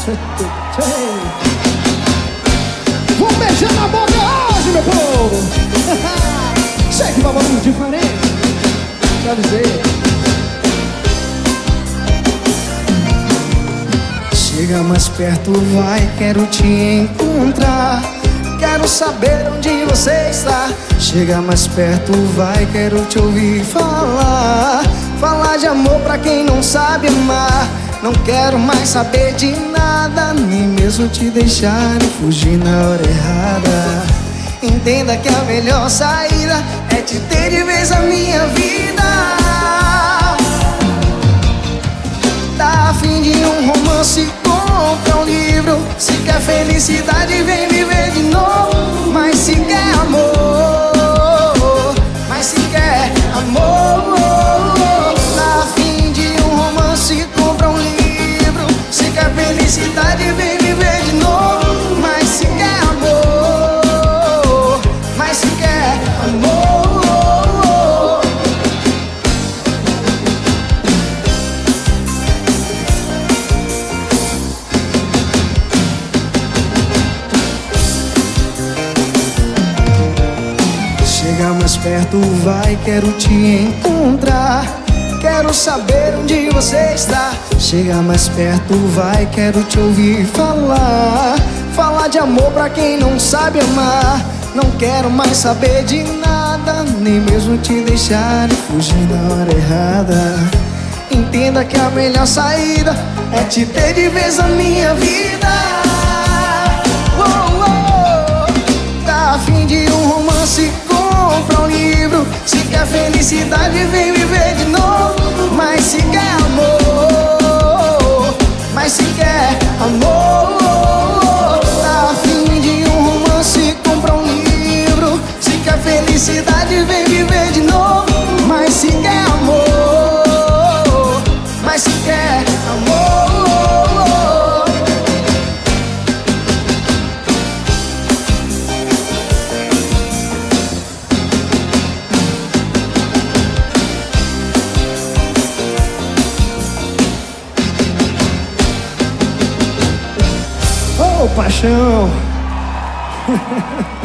Vamos beijar na boca hoje, meu povo. Sei que babão diferente. Já avisei. Chega mais perto, vai, quero te encontrar. Quero saber onde você está. Chega mais perto, vai, quero te ouvir falar. Falar de amor pra quem não sabe amar. Não quero mais saber de nada, nem mesmo te deixar e fugir na hora errada. Entenda que a melhor saída é te ter de vez a minha vida. Tá a fim de um romance, compra um livro. Se quer felicidade, vem viver de novo. Mas se quer amor, mas se quer amor, tá a fim de um romance, compra um livro. Se quer felicidade, vem viver de novo. Mas se quer amor, mas se quer amor. Chega mais perto, vai, quero te encontrar. Quero saber onde você está. Chega mais perto, vai, quero te ouvir falar. Falar de amor pra quem não sabe amar. Não quero mais saber de nada, nem mesmo te deixar e fugir na hora errada. Entenda que a melhor saída é te ter de vez a minha vida. Tá a fim de um romance, compra um livro. Se quer felicidade, vem viver de novo. Mas se quer amor, mas se quer amor, tá a fim de um romance, compra um livro. Se quer felicidade, vem viver de novo. Mas se quer amor, mas se quer amor. Ô, paixão.